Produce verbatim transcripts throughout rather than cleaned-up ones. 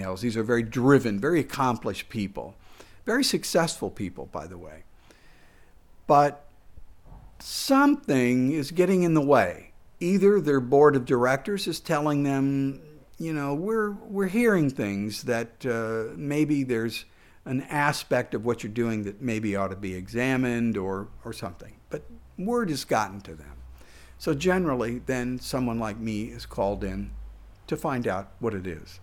males. These are very driven, very accomplished people, very successful people, by the way. But something is getting in the way. Either their board of directors is telling them, you know, we're we're hearing things that uh, maybe there's an aspect of what you're doing that maybe ought to be examined or or something. But word has gotten to them. So generally, then someone like me is called in to find out what it is.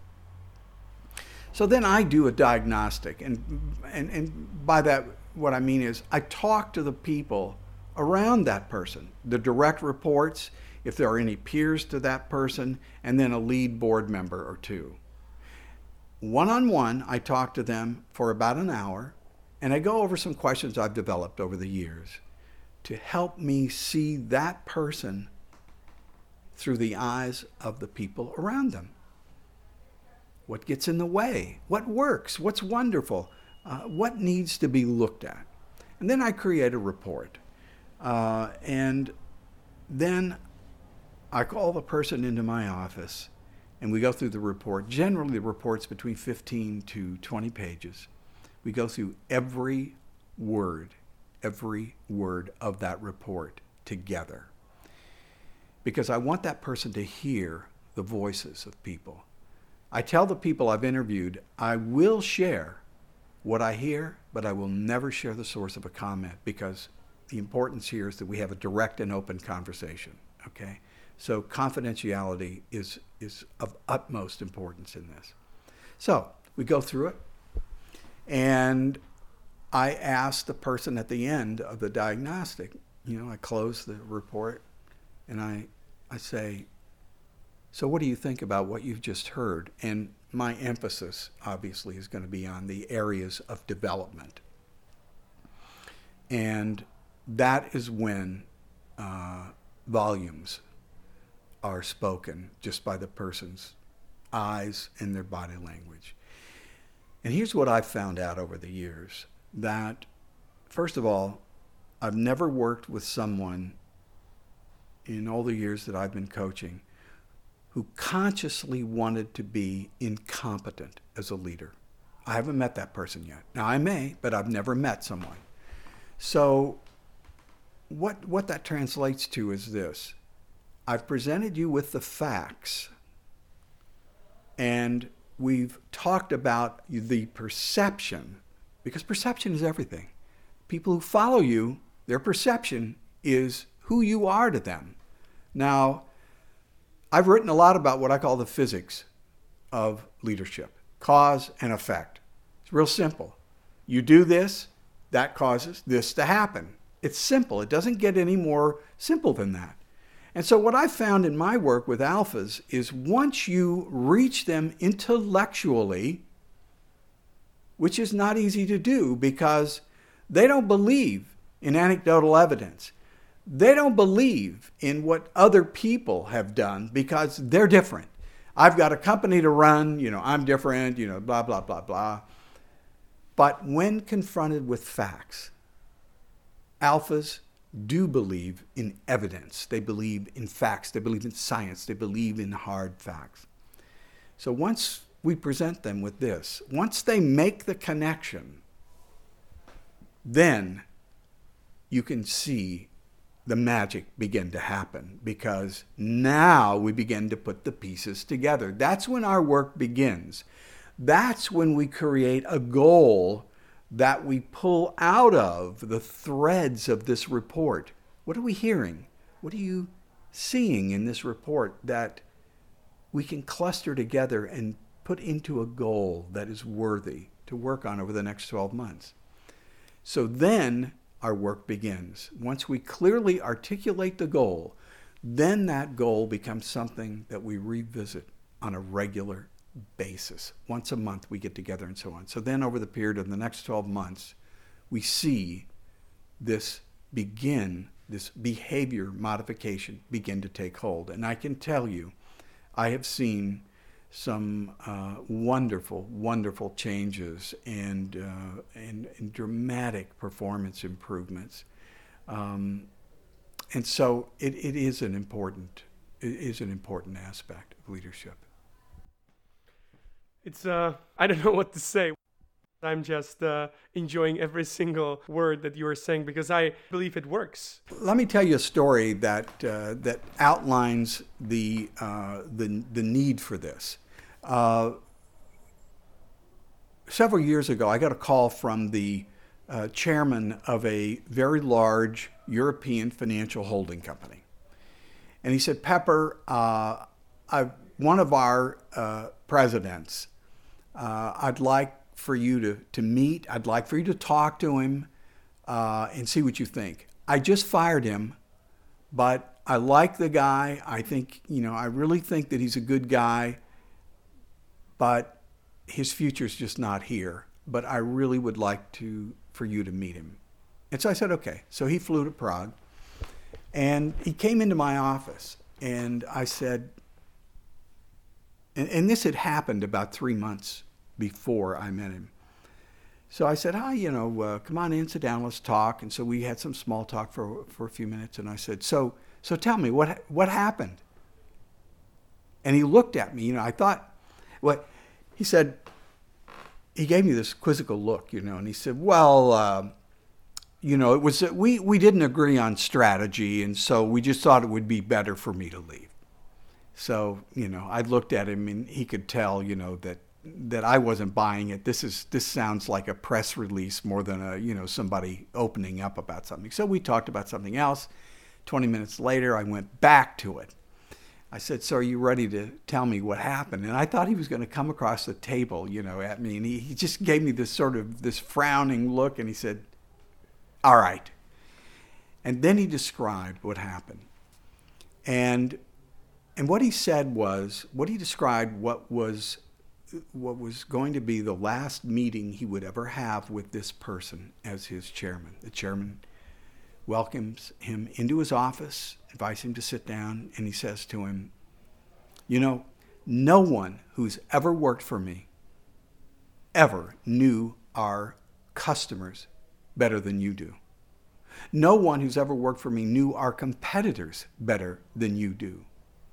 So then I do a diagnostic, and and and by that what I mean is I talk to the people around that person, the direct reports, if there are any peers to that person, and then a lead board member or two. One-on-one, I talk to them for about an hour, and I go over some questions I've developed over the years to help me see that person through the eyes of the people around them. What gets in the way? What works? What's wonderful? Uh, what needs to be looked at? And then I create a report. Uh, and then I call the person into my office and we go through the report. Generally, the report's between fifteen to twenty pages. We go through every word, every word of that report together. Because I want that person to hear the voices of people. I tell the people I've interviewed, I will share what I hear, but I will never share the source of a comment, because the importance here is that we have a direct and open conversation, okay? So confidentiality is, is of utmost importance in this. So we go through it, and I ask the person at the end of the diagnostic, you know, I close the report, and I, I say, so what do you think about what you've just heard? And my emphasis, obviously, is going to be on the areas of development. And that is when uh, volumes are spoken just by the person's eyes and their body language. And here's what I've found out over the years, that, first of all, I've never worked with someone in all the years that I've been coaching who consciously wanted to be incompetent as a leader. I haven't met that person yet. Now, I may, but I've never met someone. So what, what that translates to is this. I've presented you with the facts, and we've talked about the perception, because perception is everything. People who follow you, their perception is who you are to them. Now, I've written a lot about what I call the physics of leadership, cause and effect. It's real simple. You do this, that causes this to happen. It's simple. It doesn't get any more simple than that. And so what I've found in my work with alphas is once you reach them intellectually, which is not easy to do because they don't believe in anecdotal evidence. They don't believe in what other people have done because they're different. I've got a company to run, you know, I'm different, you know, blah, blah, blah, blah. But when confronted with facts, alphas do believe in evidence. They believe in facts. They believe in science. They believe in hard facts. So once we present them with this, once they make the connection, then you can see the magic begin to happen, because now we begin to put the pieces together. That's when our work begins. That's when we create a goal that we pull out of the threads of this report. What are we hearing? What are you seeing in this report that we can cluster together and put into a goal that is worthy to work on over the next twelve months? So then our work begins. Once we clearly articulate the goal, then that goal becomes something that we revisit on a regular basis. Once a month we get together and so on. So then over the period of the next twelve months, we see this begin, this behavior modification begin to take hold. And I can tell you, I have seen some uh, wonderful, wonderful changes and, uh, and, and dramatic performance improvements. Um, and so it, it is an important, it is an important aspect of leadership. It's, uh, I don't know what to say. I'm just uh, enjoying every single word that you are saying because I believe it works. Let me tell you a story that uh, that outlines the uh, the the need for this. Uh, several years ago, I got a call from the uh, chairman of a very large European financial holding company, and he said, "Pepper, uh, I, one of our uh, presidents, uh, I'd like for you to, to meet. I'd like for you to talk to him uh, and see what you think. I just fired him, but I like the guy. I think, you know, I really think that he's a good guy, but his future's just not here. But I really would like to for you to meet him." And so I said, okay. So he flew to Prague, and he came into my office, and I said, and, and this had happened about three months before I met him. So I said, hi, you know, uh, come on in, sit down, let's talk. And so we had some small talk for for a few minutes. And I said, so so tell me, what what happened? And he looked at me, you know, I thought, what, he said, he gave me this quizzical look, you know, and he said, well, uh, you know, it was, we, we didn't agree on strategy, and so we just thought it would be better for me to leave. So, you know, I looked at him, and he could tell, you know, that that I wasn't buying it. This is this sounds like a press release more than a, you know, somebody opening up about something. So we talked about something else. twenty minutes later, I went back to it. I said, so are you ready to tell me what happened? And I thought he was going to come across the table, you know, at me. And he, he just gave me this sort of this frowning look, and he said, all right. And then he described what happened. And and what he said was, what he described what was what was going to be the last meeting he would ever have with this person as his chairman. The chairman welcomes him into his office, invites him to sit down, and he says to him, you know, no one who's ever worked for me ever knew our customers better than you do. No one who's ever worked for me knew our competitors better than you do.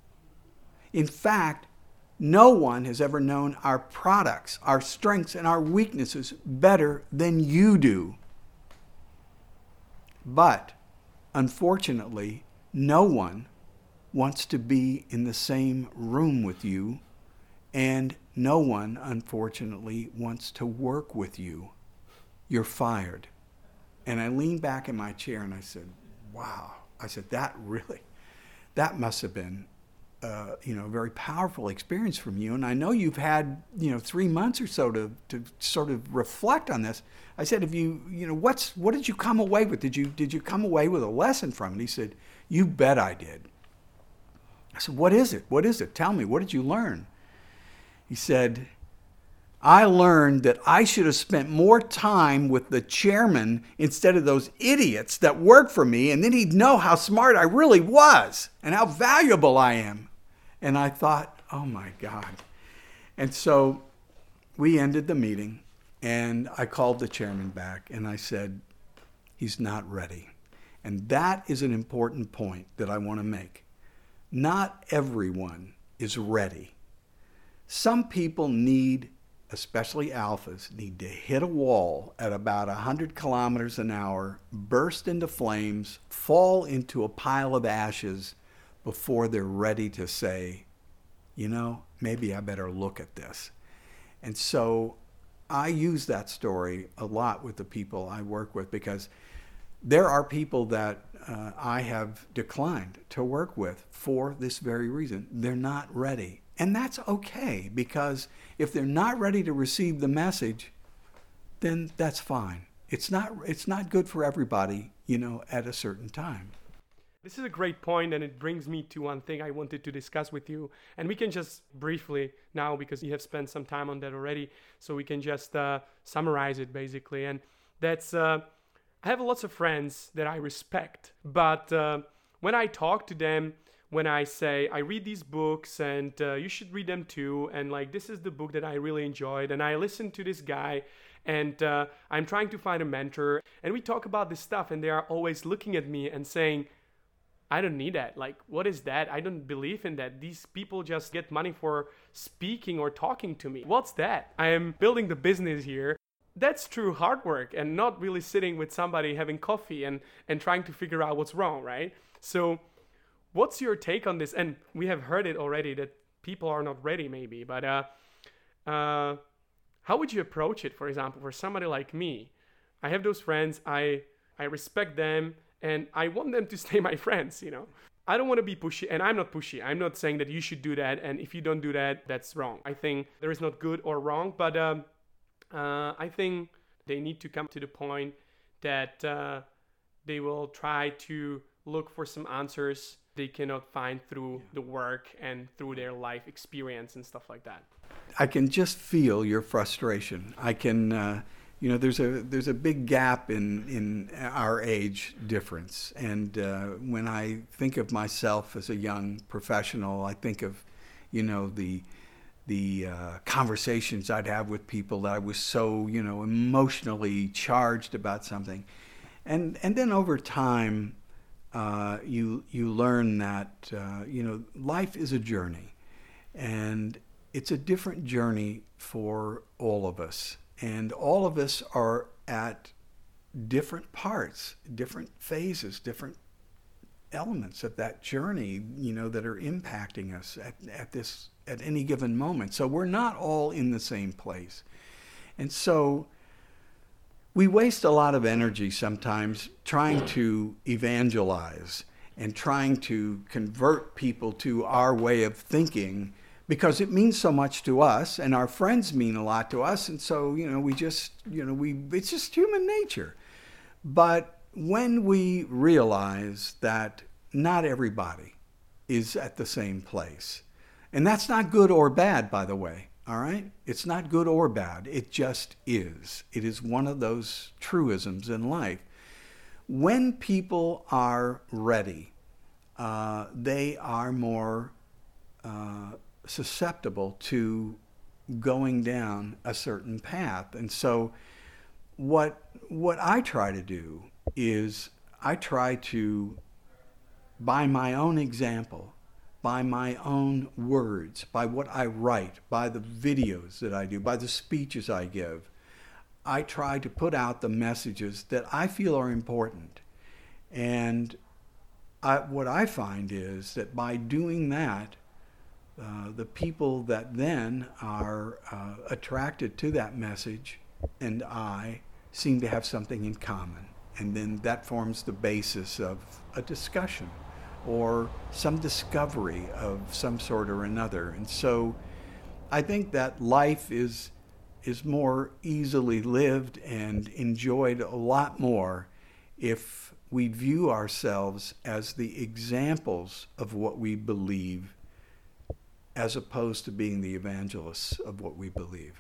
In fact, no one has ever known our products, our strengths, and our weaknesses better than you do. But, unfortunately, no one wants to be in the same room with you, and no one, unfortunately, wants to work with you. You're fired. And I leaned back in my chair and I said, wow. I said, that really, that must have been Uh, you know, a very powerful experience from you. And I know you've had, you know, three months or so to, to sort of reflect on this. I said, if you, you know, what's, what did you come away with? Did you, did you come away with a lesson from it? He said, you bet I did. I said, what is it? What is it? Tell me, what did you learn? He said, I learned that I should have spent more time with the chairman instead of those idiots that work for me, and then he'd know how smart I really was and how valuable I am. And I thought, oh my God. And so we ended the meeting, and I called the chairman back, and I said, he's not ready. And that is an important point that I want to make. Not everyone is ready. Some people need, especially alphas, need to hit a wall at about one hundred kilometers an hour, burst into flames, fall into a pile of ashes before they're ready to say, you know, maybe I better look at this. And so I use that story a lot with the people I work with, because there are people that uh, I have declined to work with for this very reason. They're not ready. And that's okay, because if they're not ready to receive the message, then that's fine. It's not, it's not good for everybody, you know, at a certain time. This is a great point, and it brings me to one thing I wanted to discuss with you. And we can just briefly now, because you have spent some time on that already, so we can just uh, summarize it basically. And that's, uh, I have lots of friends that I respect, but uh, when I talk to them, when I say, I read these books and uh, you should read them too, and like, this is the book that I really enjoyed, and I listen to this guy, and uh, I'm trying to find a mentor, and we talk about this stuff, and they are always looking at me and saying, I don't need that. Like, what is that? I don't believe in that. These people just get money for speaking or talking to me. What's that? I am building the business here. That's true hard work and not really sitting with somebody having coffee and, and trying to figure out what's wrong, right? So what's your take on this? And we have heard it already that people are not ready maybe, but uh, uh, how would you approach it, for example, for somebody like me? I have those friends, I I respect them, and I want them to stay my friends, you know. I don't want to be pushy, and I'm not pushy. I'm not saying that you should do that, and if you don't do that, that's wrong. I think there is not good or wrong, but um, uh, I think they need to come to the point that uh, they will try to look for some answers they cannot find through yeah. the work and through their life experience and stuff like that. I can just feel your frustration. I can... Uh... You know, there's a there's a big gap in, in our age difference. And uh, when I think of myself as a young professional, I think of, you know, the the uh, conversations I'd have with people that I was so, you know, emotionally charged about something. And and then over time, uh, you you learn that, uh, you know, life is a journey. And it's a different journey for all of us. And all of us are at different parts, different phases, different elements of that journey, you know, that are impacting us at, at this, at any given moment. So we're not all in the same place. And so we waste a lot of energy sometimes trying to evangelize and trying to convert people to our way of thinking, because it means so much to us, and our friends mean a lot to us, and so, you know, we just, you know, we it's just human nature. But when we realize that not everybody is at the same place, and that's not good or bad, by the way, all right? It's not good or bad. It just is. It is one of those truisms in life. When people are ready, uh, they are more... Uh, susceptible to going down a certain path. And so what what I try to do is I try to, by my own example, by my own words, by what I write, by the videos that I do, by the speeches I give, I try to put out the messages that I feel are important. And I, what I find is that by doing that, Uh, the people that then are uh, attracted to that message and I seem to have something in common. And then that forms the basis of a discussion or some discovery of some sort or another. And so I think that life is is more easily lived and enjoyed a lot more if we view ourselves as the examples of what we believe, as opposed to being the evangelists of what we believe.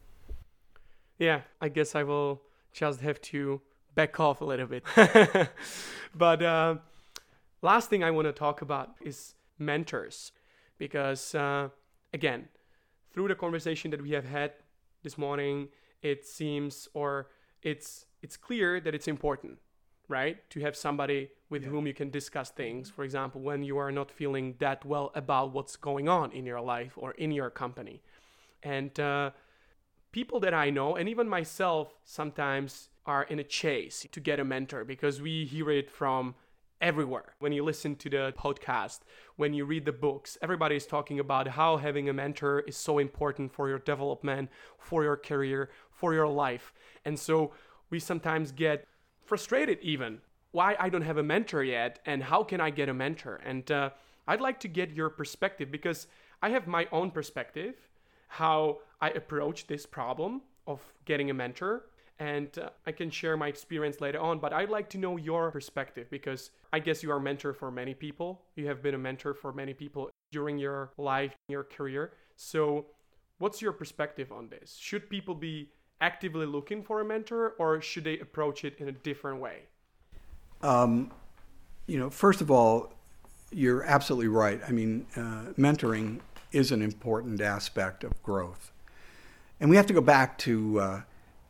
Yeah, I guess I will just have to back off a little bit. But uh, last thing I want to talk about is mentors. Because, uh, again, through the conversation that we have had this morning, it seems, or it's it's clear that it's important, right? To have somebody with yeah. whom you can discuss things. For example, when you are not feeling that well about what's going on in your life or in your company. And uh, people that I know, and even myself, sometimes are in a chase to get a mentor, because we hear it from everywhere. When you listen to the podcast, when you read the books, everybody is talking about how having a mentor is so important for your development, for your career, for your life. And so we sometimes get frustrated even. Why I don't have a mentor yet, and how can I get a mentor? And uh, I'd like to get your perspective, because I have my own perspective, how I approach this problem of getting a mentor, and uh, I can share my experience later on, but I'd like to know your perspective, because I guess you are a mentor for many people. You have been a mentor for many people during your life, your career. So what's your perspective on this? Should people be actively looking for a mentor, or should they approach it in a different way? Um, you know, first of all, you're absolutely right. I mean, uh, mentoring is an important aspect of growth. And we have to go back to uh,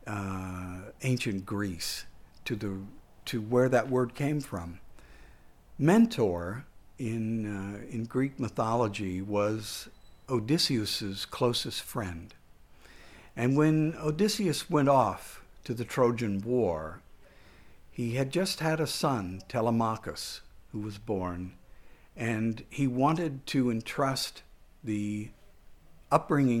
uh, ancient Greece, to the to where that word came from. Mentor in, uh, in Greek mythology was Odysseus's closest friend. And when Odysseus went off to the Trojan War, he had just had a son, Telemachus, who was born, and he wanted to entrust the upbringing